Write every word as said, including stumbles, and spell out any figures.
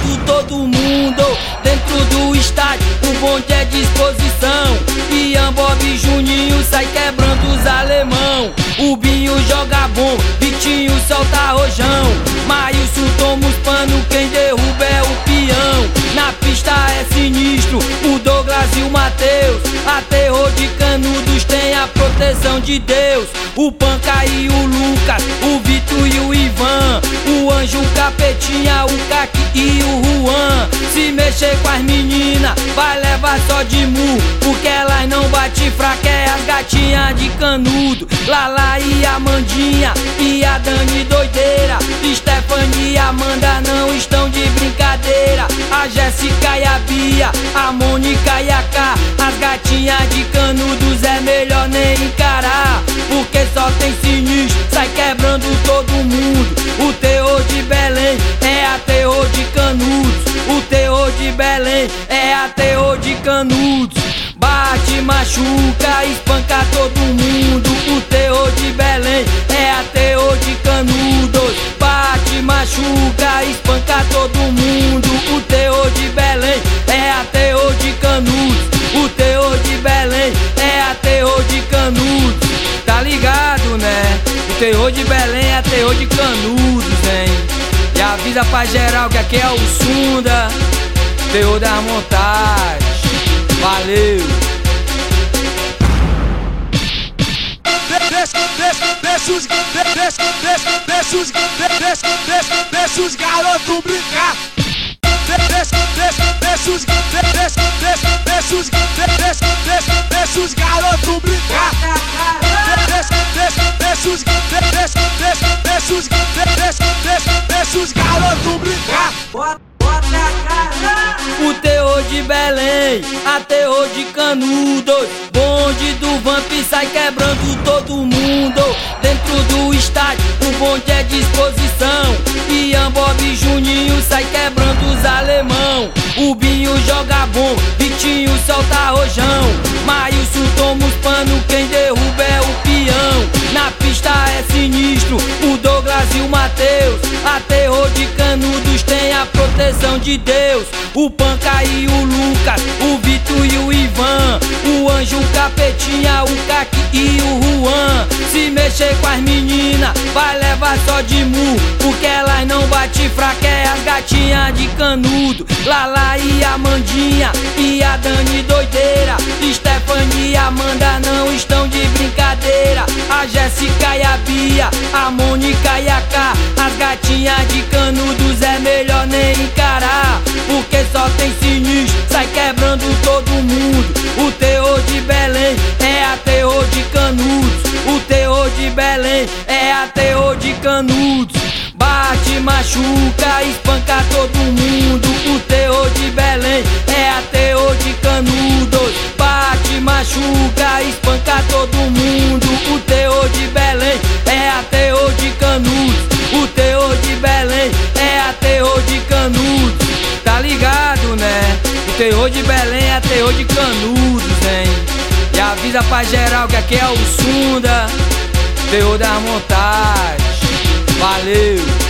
quebrando todo mundo. Dentro do estádio, o bonde é disposição. Ian, Bob e Juninho sai quebrando os alemão. O Binho joga bom, Vitinho solta rojão. Maílson toma os pano, quem derruba é o peão. Na pista é sinistro, o Douglas e o Matheus. A Terror de Canudos tem a proteção de Deus. O Panca e o Lucas, o Vitor e o Ivan. O Anjo, o Capetinha, o Kaki e o Juan. Se mexer com as meninas, vai levar só de murro, porque elas não bate fraca, é as gatinhas de Canudo. Lala e Amandinha e a Dani doideira. Stephanie e Amanda não estão de brincadeira. A Jéssica e a Bia, a Mônica e a K. As gatinhas de Canudos é melhor nem encarar, porque só tem sinistro, sai quebrando todo mundo. O Terror de Belém é a Terror de Canudos. O Terror de Belém é a Terror de Canudos. Bate, machuca, espanca todo mundo. O Terror de Belém é a Terror de Canudos. Bate, machuca, espanca todo mundo. O Terror de Belém é a Terror de Canudos. O Terror de Belém é a Terror de Canudos. Tá ligado, né? O Terror de Belém é a Terror de Canudos, hein? E avisa pra geral que aqui é o Sunda, Terror das Montagens. Valeu! Deixa, deixa, deixa os, deixa, deixa, deixa os, deixa, deixa, deixa os garotos brincar. Deixa, deixa, deixa os, deixa, deixa, deixa os, deixa, deixa, deixa os garotos brincar. Deixa, deixa, deixa os, deixa, deixa, deixa os, deixa, deixa, deixa os garotos brincar. O Terror de Belém, a Terror de Canudos. Bonde do Vamp sai quebrando todo mundo. Dentro do estádio, o bonde é disposição. Ian, Bob e Juninho sai quebrando os alemão. O Binho joga bom, Vitinho solta rojão. Maílson toma os pano, quem derruba é o peão. Na pista é sinistro, o Douglas e o Matheus. A Terror de Canudos tem a proteção de Deus. O Panca e o Lucas, o Vitor e o Ivan. O Anjo, o Capetinha, o Kaki e o Juan. Se mexer com as meninas, vai levar só de murro, porque elas não bate fraca, é as gatinhas de Canudo. Lala e Amandinha e a Dani doideira. Stephanie e Amanda não estão de brincadeira. A Jéssica e a Bia, a Mônica e a K. As gatinhas de Canudos é melhor nem encarar, porque só tem sinistro, sai quebrando todo mundo. O Terror de Belém é a Terror de Canudos. O Terror de Belém é a Terror de Canudos. Bate, machuca, espanca todo mundo. O Terror de Belém é a Terror de Canudos. Bate, machuca, espanca todo mundo. O Terror de Belém é a Terror de Canudos. O Terror de Belém é a Terror de Canudos. Tá ligado, né? O Terror de Belém é a Terror de Canudos, hein? E avisa pra geral que aqui é o Sunda, Terror das Montagens. Valeu!